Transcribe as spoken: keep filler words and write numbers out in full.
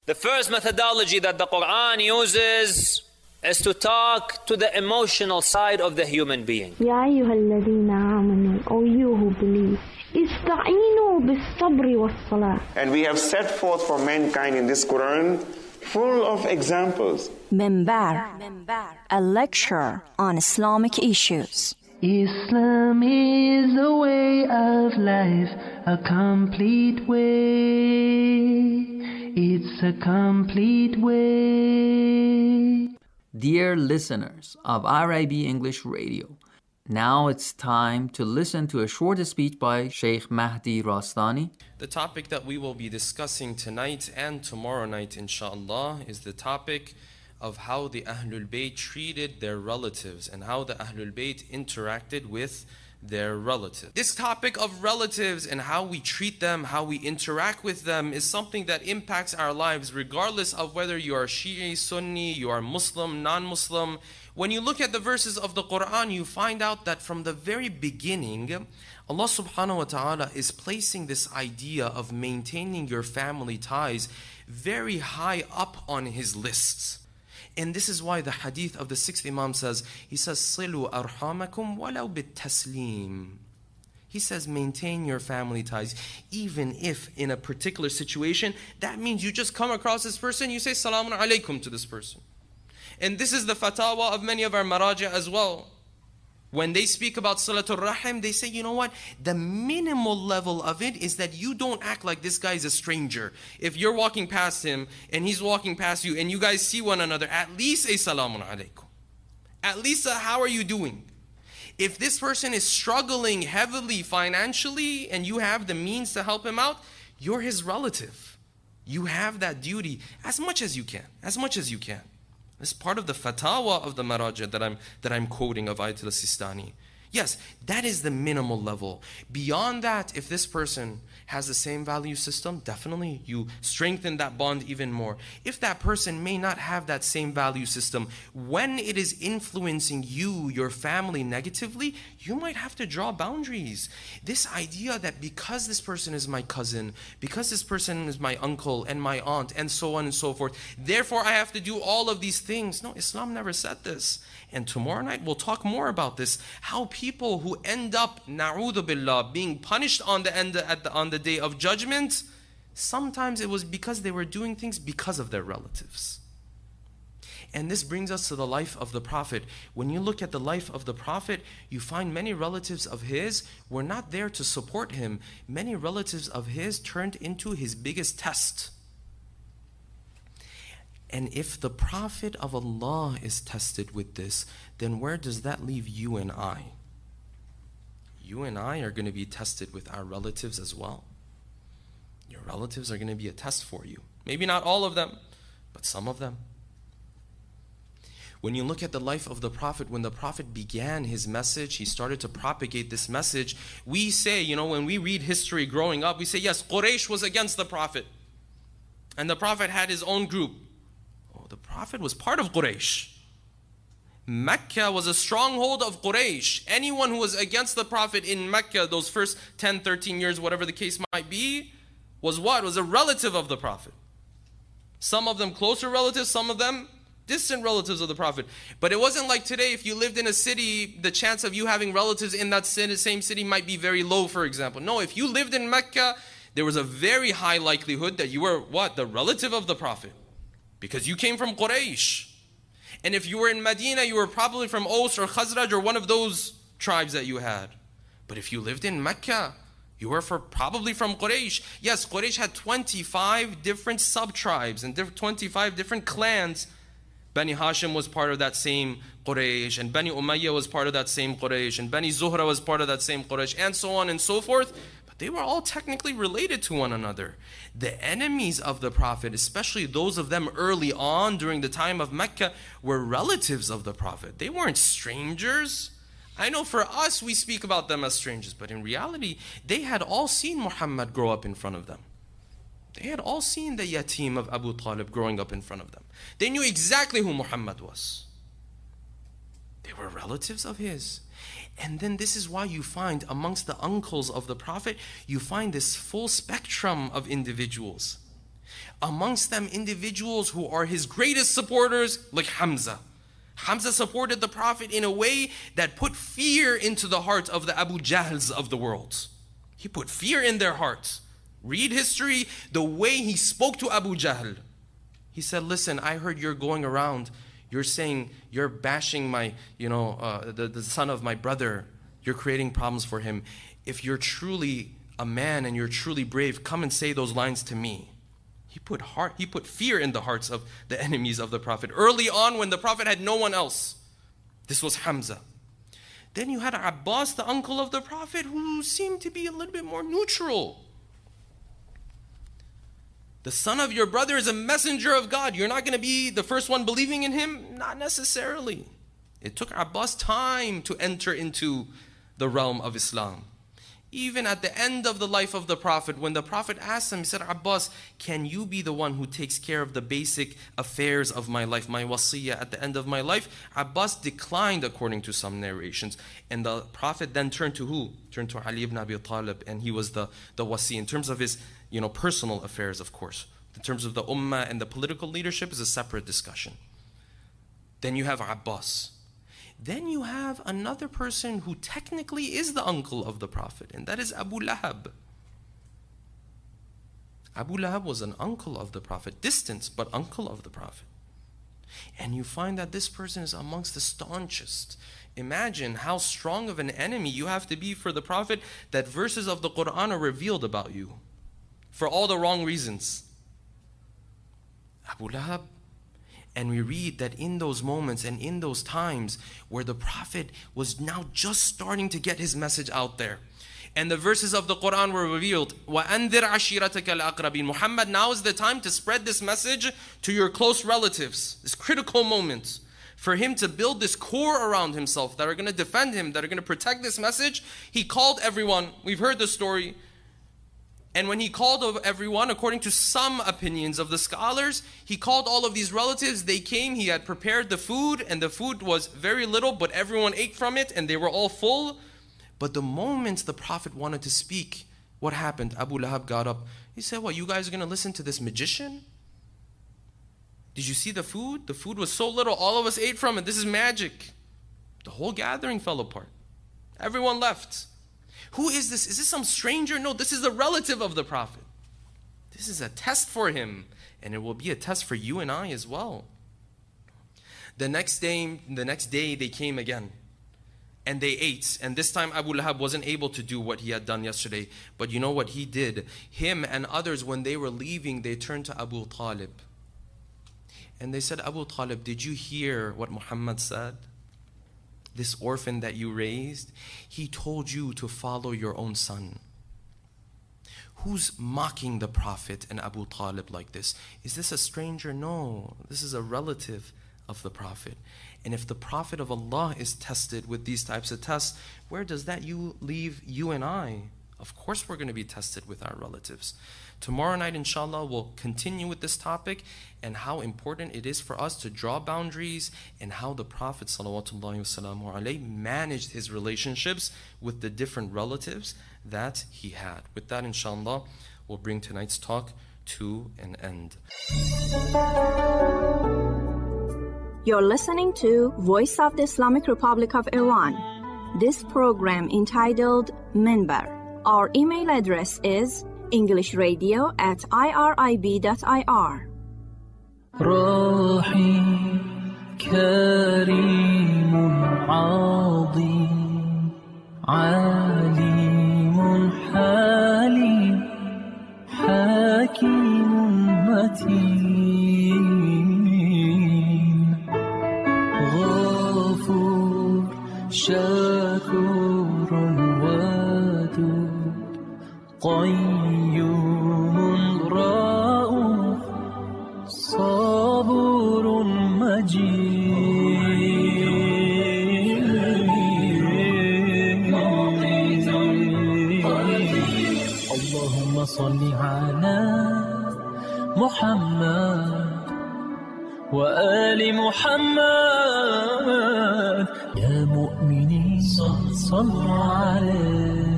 The first methodology that the Quran uses is to talk to the emotional side of the human being. يا أيها الذين آمنوا, O you who believe, استعينوا بالصبر والصلاة. And we have set forth for mankind in this Quran full of examples. Minbar, a lecture on Islamic issues. Islam is a way of life, a complete way. It's a complete way. Dear listeners of R I B English Radio, now it's time to listen to a short speech by Sheikh Mahdi Rastani. The topic that we will be discussing tonight and tomorrow night, inshallah, is the topic of how the Ahlul Bayt treated their relatives and how the Ahlul Bayt interacted with their relatives. This topic of relatives and how we treat them, how we interact with them, is something that impacts our lives regardless of whether you are Shi'i, Sunni, you are Muslim, non-Muslim. When you look at the verses of the Quran, you find out that from the very beginning, Allah subhanahu wa ta'ala is placing this idea of maintaining your family ties very high up on His lists. And this is why the hadith of the sixth Imam says, he says, صِلُوا أَرْحَامَكُمْ وَلَوْ بِالتَّسْلِيمِ. He says, maintain your family ties, even if in a particular situation, that means you just come across this person, you say, Salamun alaykum to this person. And this is the fatwa of many of our maraja as well. When they speak about Salatul Rahim, they say, you know what? The minimal level of it is that you don't act like this guy is a stranger. If you're walking past him and he's walking past you and you guys see one another, at least say Salamun Alaikum. At least a, how are you doing? If this person is struggling heavily financially and you have the means to help him out, you're his relative. You have that duty as much as you can, as much as you can. This is part of the fatwa of the Maraja that I'm, that I'm quoting of Ayatul Sistani. Yes, that is the minimal level. Beyond that, if this person has the same value system, definitely you strengthen that bond even more. If that person may not have that same value system, when it is influencing you, your family negatively, you might have to draw boundaries. This idea that because this person is my cousin, because this person is my uncle and my aunt, and so on and so forth, therefore I have to do all of these things. No, Islam never said this. And tomorrow night we'll talk more about this. How people who end up, na'udhu billah, being punished on the end at the, on the day of judgment, sometimes it was because they were doing things because of their relatives. And this brings us to the life of the Prophet. When you look at the life of the Prophet, you find many relatives of his were not there to support him. Many relatives of his turned into his biggest test. And if the Prophet of Allah is tested with this, then where does that leave you and I? You and I are going to be tested with our relatives as well. Your relatives are going to be a test for you. Maybe not all of them, but some of them. When you look at the life of the Prophet, when the Prophet began his message, he started to propagate this message. We say, you know, when we read history growing up, we say, yes, Quraysh was against the Prophet. And the Prophet had his own group. The Prophet was part of Quraysh. Mecca was a stronghold of Quraysh. Anyone who was against the Prophet in Mecca, those first ten, thirteen years, whatever the case might be, was what? Was a relative of the Prophet. Some of them closer relatives, some of them distant relatives of the Prophet. But it wasn't like today, if you lived in a city, the chance of you having relatives in that same city might be very low, for example. No, if you lived in Mecca, there was a very high likelihood that you were what? The relative of the Prophet. Because you came from Quraysh. And if you were in Medina, you were probably from Aus or Khazraj or one of those tribes that you had. But if you lived in Mecca, you were for, probably from Quraysh. Yes, Quraysh had twenty-five different sub-tribes and twenty-five different clans. Bani Hashim was part of that same Quraysh, and Bani Umayyah was part of that same Quraysh, and Bani Zuhra was part of that same Quraysh, and so on and so forth. They were all technically related to one another. The enemies of the Prophet, especially those of them early on during the time of Mecca, were relatives of the Prophet. They weren't strangers. I know for us, we speak about them as strangers, but in reality, they had all seen Muhammad grow up in front of them. They had all seen the yatim of Abu Talib growing up in front of them. They knew exactly who Muhammad was. They were relatives of his. And then this is why you find amongst the uncles of the Prophet, you find this full spectrum of individuals. Amongst them, individuals who are his greatest supporters, like Hamza. Hamza supported the Prophet in a way that put fear into the heart of the Abu Jahls of the world. He put fear in their hearts. Read history, the way he spoke to Abu Jahl. He said, listen, I heard you're going around, you're saying, you're bashing my, you know, uh, the, the son of my brother. You're creating problems for him. If you're truly a man and you're truly brave, come and say those lines to me. He put heart, he put fear in the hearts of the enemies of the Prophet. Early on when the Prophet had no one else. This was Hamza. Then you had Abbas, the uncle of the Prophet, who seemed to be a little bit more neutral. The son of your brother is a messenger of God. You're not going to be the first one believing in him? Not necessarily. It took Abbas time to enter into the realm of Islam. Even at the end of the life of the Prophet, when the Prophet asked him, he said, Abbas, can you be the one who takes care of the basic affairs of my life, my wasiyah at the end of my life? Abbas declined according to some narrations. And the Prophet then turned to who? Turned to Ali ibn Abi Talib, and he was the, the wasi. In terms of his you know, personal affairs, of course. In terms of the ummah and the political leadership is a separate discussion. Then you have Abbas. Then you have another person who technically is the uncle of the Prophet, and that is Abu Lahab. Abu Lahab was an uncle of the Prophet, distant, but uncle of the Prophet. And you find that this person is amongst the staunchest. Imagine how strong of an enemy you have to be for the Prophet that verses of the Quran are revealed about you for all the wrong reasons. Abu Lahab. And we read that in those moments and in those times where the Prophet was now just starting to get his message out there, and the verses of the Quran were revealed, وَأَنذِرْ عَشِيرَتَكَ الْأَقْرَبِينَ Muhammad, now is the time to spread this message to your close relatives. This critical moment for him to build this core around himself that are going to defend him, that are going to protect this message. He called everyone. We've heard the story. And when he called everyone, according to some opinions of the scholars, he called all of these relatives. They came, he had prepared the food, and the food was very little, but everyone ate from it, and they were all full. But the moment the Prophet wanted to speak, what happened? Abu Lahab got up. He said, what, you guys are going to listen to this magician? Did you see the food? The food was so little, all of us ate from it. This is magic. The whole gathering fell apart. Everyone left. Who is this? Is this some stranger? No, this is a relative of the Prophet. This is a test for him, and it will be a test for you and I as well. The next day, the next day they came again, and they ate. And this time Abu Lahab wasn't able to do what he had done yesterday. But you know what he did? Him and others, when they were leaving, they turned to Abu Talib. And they said, Abu Talib, did you hear what Muhammad said? This orphan that you raised, he told you to follow your own son. Who's mocking the Prophet and Abu Talib like this? Is this a stranger? No, this is a relative of the Prophet. And if the Prophet of Allah is tested with these types of tests, where does that you leave you and I? Of course we're going to be tested with our relatives. Tomorrow night, inshallah, we'll continue with this topic and how important it is for us to draw boundaries and how the Prophet ﷺ managed his relationships with the different relatives that he had. With that, inshallah, we'll bring tonight's talk to an end. You're listening to Voice of the Islamic Republic of Iran. This program entitled Minbar. Our email address is englishradio at irib dot i r. راحي كريم عظيم عليم حليم حكيم متين غفور شكور ودود قيوم رؤوف صبور مجيد اللهم صل على محمد وآل محمد يا مؤمنين صلوا عليه